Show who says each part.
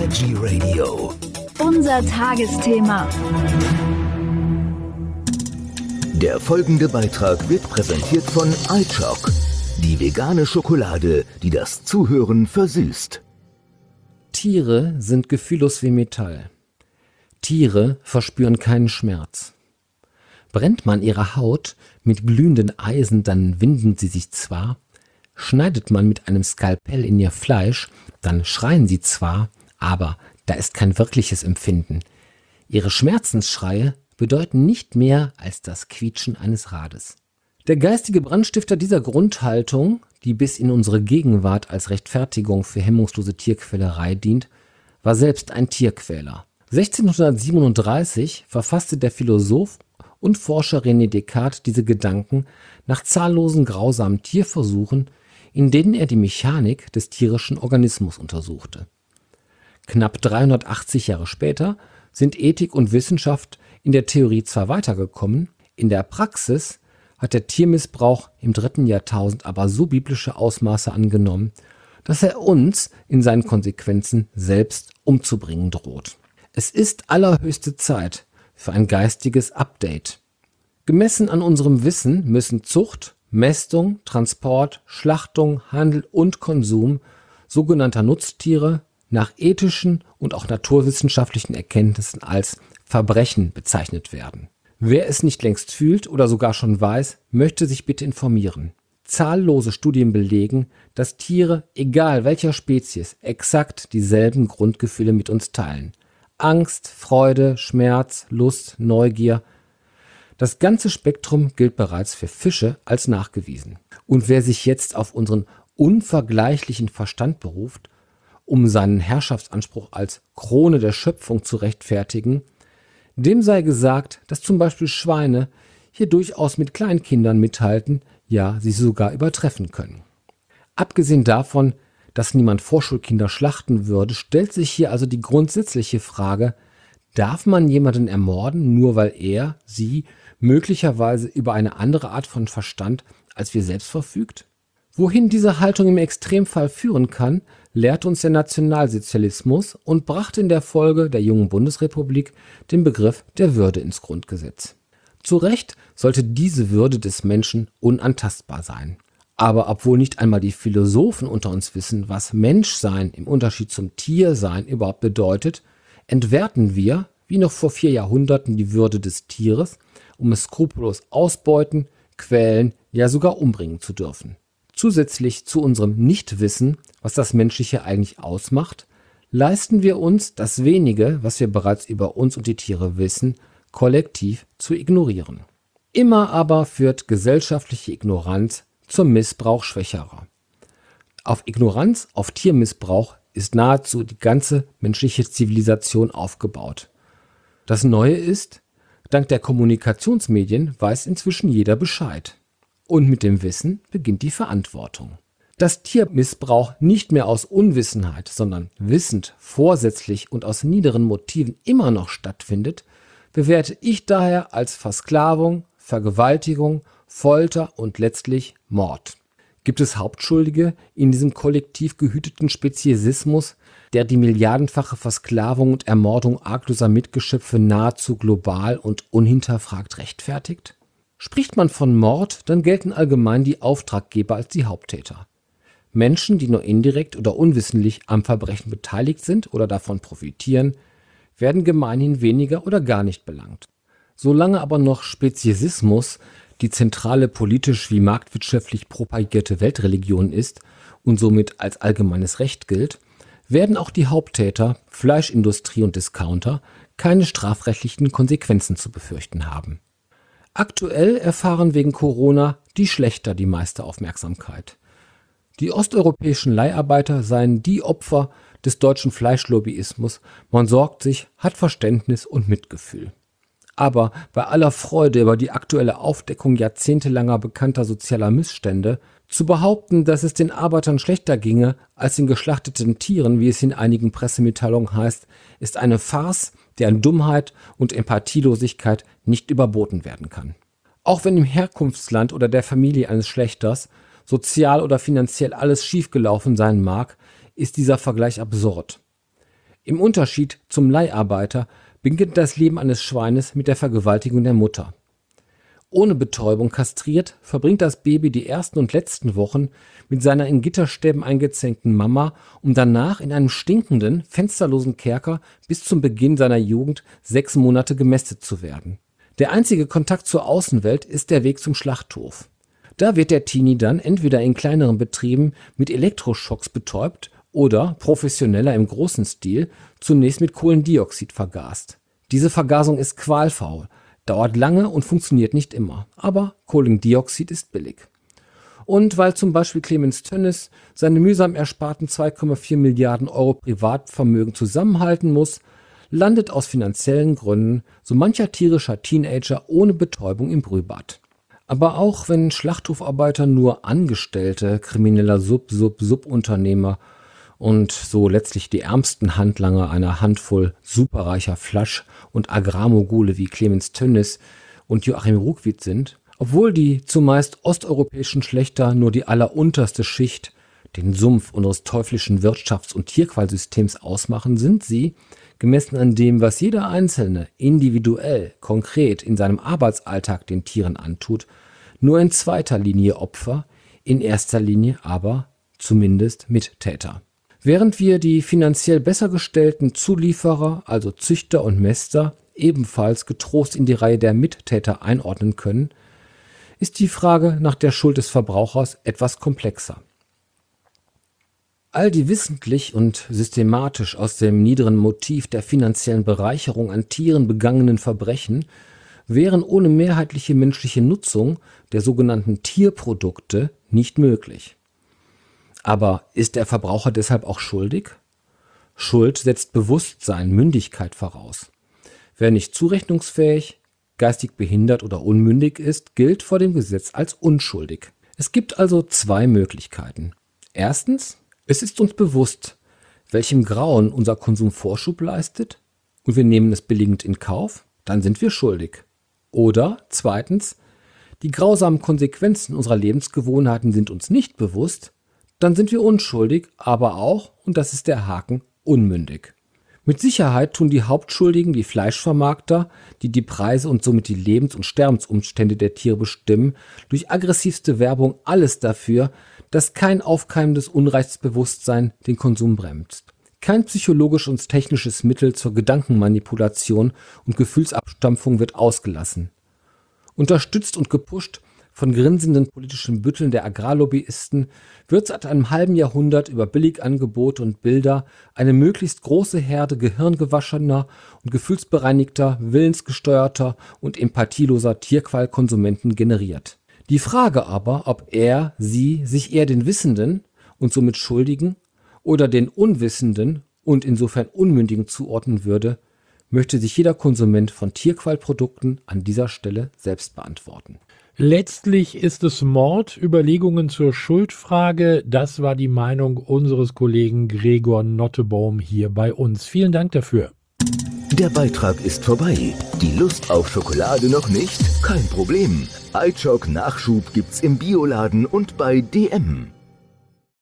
Speaker 1: Veggie Radio.
Speaker 2: Unser Tagesthema.
Speaker 1: Der folgende Beitrag wird präsentiert von iChoc, die vegane Schokolade, die das Zuhören versüßt.
Speaker 3: Tiere sind gefühllos wie Metall. Tiere verspüren keinen Schmerz. Brennt man ihre Haut mit glühenden Eisen, dann winden sie sich zwar. Schneidet man mit einem Skalpell in ihr Fleisch, dann schreien sie zwar, aber da ist kein wirkliches Empfinden. Ihre Schmerzensschreie bedeuten nicht mehr als das Quietschen eines Rades. Der geistige Brandstifter dieser Grundhaltung, die bis in unsere Gegenwart als Rechtfertigung für hemmungslose Tierquälerei dient, war selbst ein Tierquäler. 1637 verfasste der Philosoph und Forscher René Descartes diese Gedanken nach zahllosen grausamen Tierversuchen, in denen er die Mechanik des tierischen Organismus untersuchte. Knapp 380 Jahre später sind Ethik und Wissenschaft in der Theorie zwar weitergekommen, in der Praxis hat der Tiermissbrauch im 3. Jahrtausend aber so biblische Ausmaße angenommen, dass er uns in seinen Konsequenzen selbst umzubringen droht. Es ist allerhöchste Zeit für ein geistiges Update. Gemessen an unserem Wissen müssen Zucht, Mästung, Transport, Schlachtung, Handel und Konsum sogenannter Nutztiere nach ethischen und auch naturwissenschaftlichen Erkenntnissen als Verbrechen bezeichnet werden. Wer es nicht längst fühlt oder sogar schon weiß, möchte sich bitte informieren. Zahllose Studien belegen, dass Tiere, egal welcher Spezies, exakt dieselben Grundgefühle mit uns teilen. Angst, Freude, Schmerz, Lust, Neugier. Das ganze Spektrum gilt bereits für Fische als nachgewiesen. Und wer sich jetzt auf unseren unvergleichlichen Verstand beruft, um seinen Herrschaftsanspruch als Krone der Schöpfung zu rechtfertigen, dem sei gesagt, dass zum Beispiel Schweine hier durchaus mit Kleinkindern mithalten, ja, sie sogar übertreffen können. Abgesehen davon, dass niemand Vorschulkinder schlachten würde, stellt sich hier also die grundsätzliche Frage: Darf man jemanden ermorden, nur weil er, sie möglicherweise über eine andere Art von Verstand als wir selbst verfügt? Wohin diese Haltung im Extremfall führen kann, lehrt uns der Nationalsozialismus und brachte in der Folge der jungen Bundesrepublik den Begriff der Würde ins Grundgesetz. Zu Recht sollte diese Würde des Menschen unantastbar sein. Aber obwohl nicht einmal die Philosophen unter uns wissen, was Menschsein im Unterschied zum Tiersein überhaupt bedeutet, entwerten wir, wie noch vor 4 Jahrhunderten, die Würde des Tieres, um es skrupellos ausbeuten, quälen, ja sogar umbringen zu dürfen. Zusätzlich zu unserem Nichtwissen, was das Menschliche eigentlich ausmacht, leisten wir uns, das wenige, was wir bereits über uns und die Tiere wissen, kollektiv zu ignorieren. Immer aber führt gesellschaftliche Ignoranz zum Missbrauch Schwächerer. Auf Ignoranz, auf Tiermissbrauch ist nahezu die ganze menschliche Zivilisation aufgebaut. Das Neue ist, dank der Kommunikationsmedien weiß inzwischen jeder Bescheid. Und mit dem Wissen beginnt die Verantwortung. Dass Tiermissbrauch nicht mehr aus Unwissenheit, sondern wissend, vorsätzlich und aus niederen Motiven immer noch stattfindet, bewerte ich daher als Versklavung, Vergewaltigung, Folter und letztlich Mord. Gibt es Hauptschuldige in diesem kollektiv gehüteten Speziesismus, der die milliardenfache Versklavung und Ermordung argloser Mitgeschöpfe nahezu global und unhinterfragt rechtfertigt? Spricht man von Mord, dann gelten allgemein die Auftraggeber als die Haupttäter. Menschen, die nur indirekt oder unwissentlich am Verbrechen beteiligt sind oder davon profitieren, werden gemeinhin weniger oder gar nicht belangt. Solange aber noch Speziesismus die zentrale politisch wie marktwirtschaftlich propagierte Weltreligion ist und somit als allgemeines Recht gilt, werden auch die Haupttäter, Fleischindustrie und Discounter, keine strafrechtlichen Konsequenzen zu befürchten haben. Aktuell erfahren wegen Corona die Schlächter die meiste Aufmerksamkeit. Die osteuropäischen Leiharbeiter seien die Opfer des deutschen Fleischlobbyismus. Man sorgt sich, hat Verständnis und Mitgefühl. Aber bei aller Freude über die aktuelle Aufdeckung jahrzehntelanger bekannter sozialer Missstände, zu behaupten, dass es den Arbeitern schlechter ginge als den geschlachteten Tieren, wie es in einigen Pressemitteilungen heißt, ist eine Farce, deren Dummheit und Empathielosigkeit nicht überboten werden kann. Auch wenn im Herkunftsland oder der Familie eines Schlächters sozial oder finanziell alles schiefgelaufen sein mag, ist dieser Vergleich absurd. Im Unterschied zum Leiharbeiter beginnt das Leben eines Schweines mit der Vergewaltigung der Mutter. Ohne Betäubung kastriert, verbringt das Baby die ersten und letzten Wochen mit seiner in Gitterstäben eingezähnten Mama, um danach in einem stinkenden, fensterlosen Kerker bis zum Beginn seiner Jugend 6 Monate gemästet zu werden. Der einzige Kontakt zur Außenwelt ist der Weg zum Schlachthof. Da wird der Teenie dann entweder in kleineren Betrieben mit Elektroschocks betäubt oder, professioneller im großen Stil, zunächst mit Kohlendioxid vergast. Diese Vergasung ist qualvoll, dauert lange und funktioniert nicht immer, aber Kohlendioxid ist billig. Und weil zum Beispiel Clemens Tönnies seine mühsam ersparten 2,4 Milliarden Euro Privatvermögen zusammenhalten muss, landet aus finanziellen Gründen so mancher tierischer Teenager ohne Betäubung im Brühbad. Aber auch wenn Schlachthofarbeiter nur Angestellte krimineller Subunternehmer und so letztlich die ärmsten Handlanger einer Handvoll superreicher Flasch- und Agrarmogule wie Clemens Tönnies und Joachim Ruckwied sind, obwohl die zumeist osteuropäischen Schlächter nur die allerunterste Schicht, den Sumpf unseres teuflischen Wirtschafts- und Tierqualsystems ausmachen, sind sie, gemessen an dem, was jeder Einzelne individuell, konkret in seinem Arbeitsalltag den Tieren antut, nur in zweiter Linie Opfer, in erster Linie aber zumindest Mittäter. Während wir die finanziell besser gestellten Zulieferer, also Züchter und Mäster, ebenfalls getrost in die Reihe der Mittäter einordnen können, ist die Frage nach der Schuld des Verbrauchers etwas komplexer. All die wissentlich und systematisch aus dem niederen Motiv der finanziellen Bereicherung an Tieren begangenen Verbrechen wären ohne mehrheitliche menschliche Nutzung der sogenannten Tierprodukte nicht möglich. Aber ist der Verbraucher deshalb auch schuldig? Schuld setzt Bewusstsein, Mündigkeit voraus. Wer nicht zurechnungsfähig, geistig behindert oder unmündig ist, gilt vor dem Gesetz als unschuldig. Es gibt also 2 Möglichkeiten. Erstens, es ist uns bewusst, welchem Grauen unser Konsum Vorschub leistet und wir nehmen es billigend in Kauf, dann sind wir schuldig. Oder zweitens, die grausamen Konsequenzen unserer Lebensgewohnheiten sind uns nicht bewusst, dann sind wir unschuldig, aber auch, und das ist der Haken, unmündig. Mit Sicherheit tun die Hauptschuldigen, die Fleischvermarkter, die die Preise und somit die Lebens- und Sterbensumstände der Tiere bestimmen, durch aggressivste Werbung alles dafür, dass kein aufkeimendes Unrechtsbewusstsein den Konsum bremst. Kein psychologisches und technisches Mittel zur Gedankenmanipulation und Gefühlsabstampfung wird ausgelassen. Unterstützt und gepusht von grinsenden politischen Bütteln der Agrarlobbyisten wird seit einem halben Jahrhundert über Billigangebote und Bilder eine möglichst große Herde gehirngewaschener und gefühlsbereinigter, willensgesteuerter und empathieloser Tierqualkonsumenten generiert. Die Frage aber, ob er, sie sich eher den Wissenden und somit Schuldigen oder den Unwissenden und insofern Unmündigen zuordnen würde, möchte sich jeder Konsument von Tierqualprodukten an dieser Stelle selbst beantworten.
Speaker 4: Letztlich ist es Mord, Überlegungen zur Schuldfrage. Das war die Meinung unseres Kollegen Gregor Nottebaum hier bei uns. Vielen Dank dafür.
Speaker 1: Der Beitrag ist vorbei. Die Lust auf Schokolade noch nicht? Kein Problem. iChock Nachschub gibt's im Bioladen und bei DM.